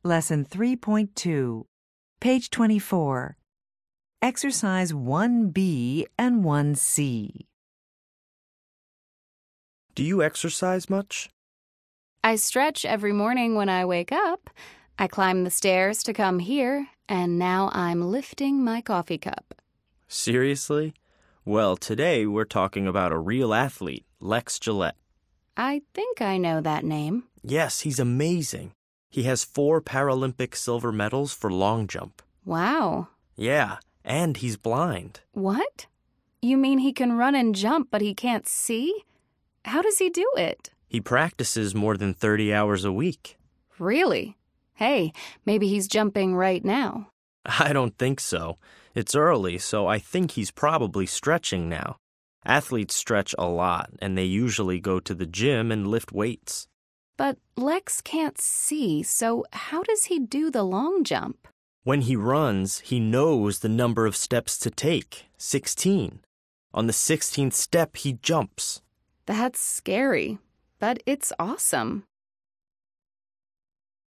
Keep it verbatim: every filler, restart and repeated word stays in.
Lesson three point two, page twenty-four. Exercise one B and one C. Do you exercise much? I stretch every morning when I wake up. I climb the stairs to come here, and now I'm lifting my coffee cup. Seriously? Well, today we're talking about a real athlete, Lex Gillette. I think I know that name. Yes, he's amazing. He has four Paralympic silver medals for long jump. Wow. Yeah, and he's blind. What? You mean he can run and jump, but he can't see? How does he do it? He practices more than thirty hours a week. Really? Hey, maybe he's jumping right now. I don't think so. It's early, so I think he's probably stretching now. Athletes stretch a lot, and they usually go to the gym and lift weights. But Lex can't see, so how does he do the long jump? When he runs, he knows the number of steps to take, sixteen. On the sixteenth step, he jumps. That's scary, but it's awesome.